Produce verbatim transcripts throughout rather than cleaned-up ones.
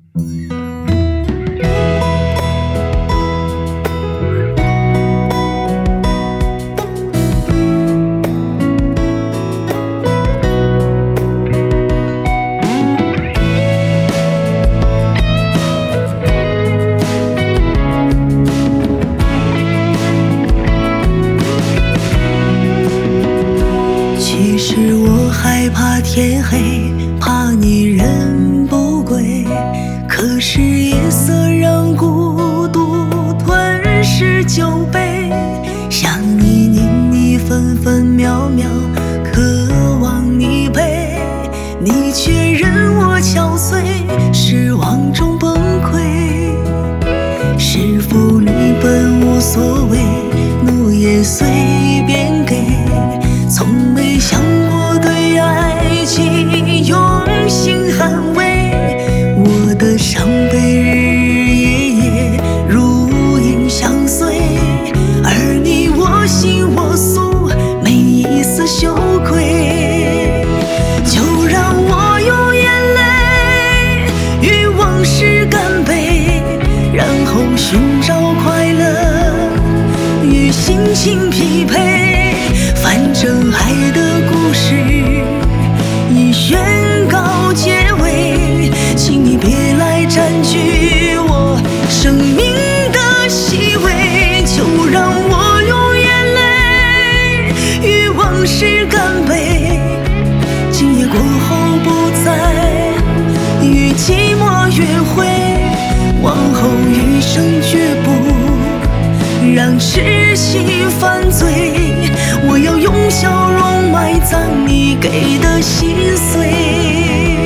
其实我害怕天黑，怕你人不归，可是夜色让孤独吞噬酒杯，想你念你分分秒秒，渴望你陪，你却任我憔悴，失望中崩溃。是否你本无所谓，怒也随便给，从没想过对爱情用心捍卫，我的伤悲日日夜夜如影相随，而你我行我素，没一丝羞愧。就让我用眼泪与往事干杯，然后寻找快乐与心情匹配，反正爱的故事已宣告结尾，请你别来占据我生命的席位。就让我用眼泪与往事干杯，今夜过后不再与寂寞约会，往后余生绝不让痴心犯罪，我要用笑容埋葬你给的心碎。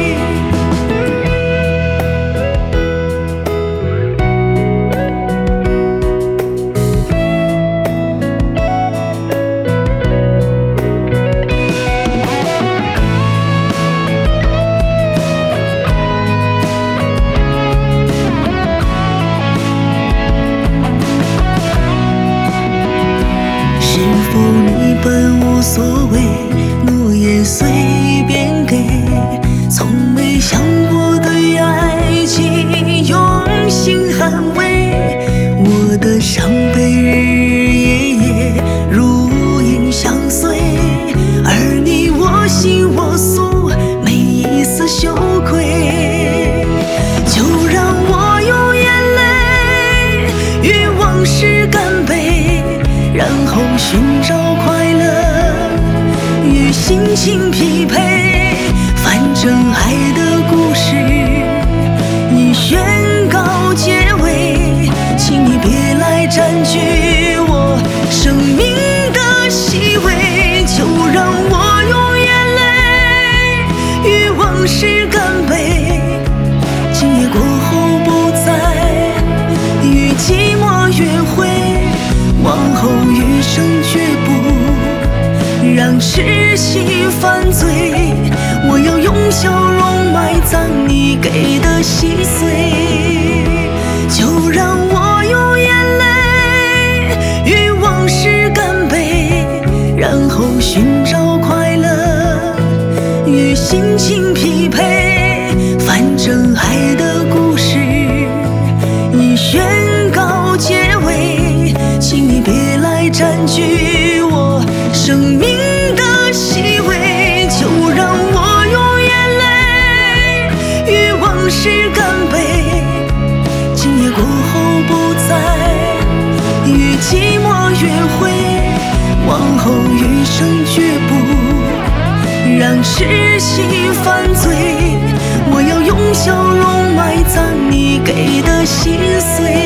本无所谓，怒也随便给，从没想过对爱情用心捍卫，我的伤悲日日夜夜如影相随，而你我行我素，没一丝羞愧。就让我用眼泪与往事干杯，然后寻找快乐与心情匹配，反正爱的故事已宣告结尾，请你别来占据我生命的席位。就让我用眼泪与往事干杯，今夜过后不再与寂寞约会，往后余生绝不让痴心犯罪，我要用笑容埋葬你给的心碎。就让我用眼泪与往事干杯，然后寻找快乐与心情匹配，反正爱的故事已宣告结尾，请你别来占据我生命的席位。就让我用眼泪与往事干杯，今夜过后不再与寂寞约会，往后余生绝不让痴心犯罪，我要用笑容埋葬你给的心碎。